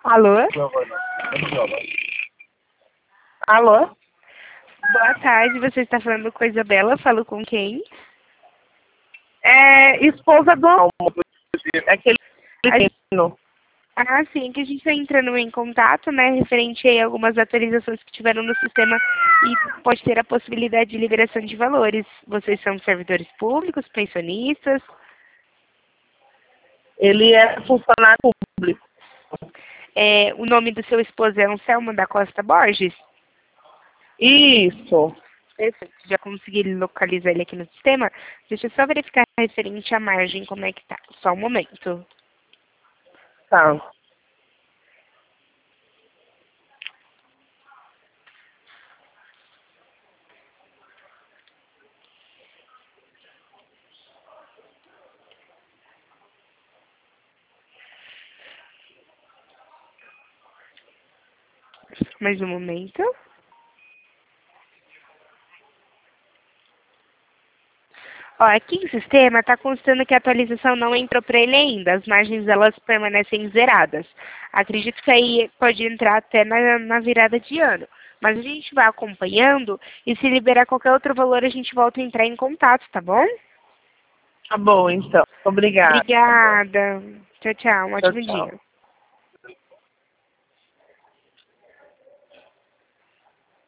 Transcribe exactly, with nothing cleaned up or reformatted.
Alô? Alô? Boa tarde, você está falando com a Isabela, falo com quem? É esposa do Almo. É aquele menino. Ah, sim, que a gente está entrando em contato, né, referente aí a algumas atualizações que tiveram no sistema e pode ter a possibilidade de liberação de valores. Vocês são servidores públicos, pensionistas? Ele é funcionário público. É, o nome do seu esposo é Anselmo da Costa Borges? Isso. Perfeito, já consegui localizar ele aqui no sistema. Deixa eu só verificar referente à margem, como é que tá. Só um momento. Tá. Mais um momento. Ó, aqui no sistema está constando que a atualização não entrou para ele ainda. As margens elas permanecem zeradas. Acredito que aí pode entrar até na, na virada de ano. Mas a gente vai acompanhando e se liberar qualquer outro valor a gente volta a entrar em contato, tá bom? Tá bom, então. Obrigada. Obrigada. Tchau, tchau. Um Tchau, ótimo tchau. dia.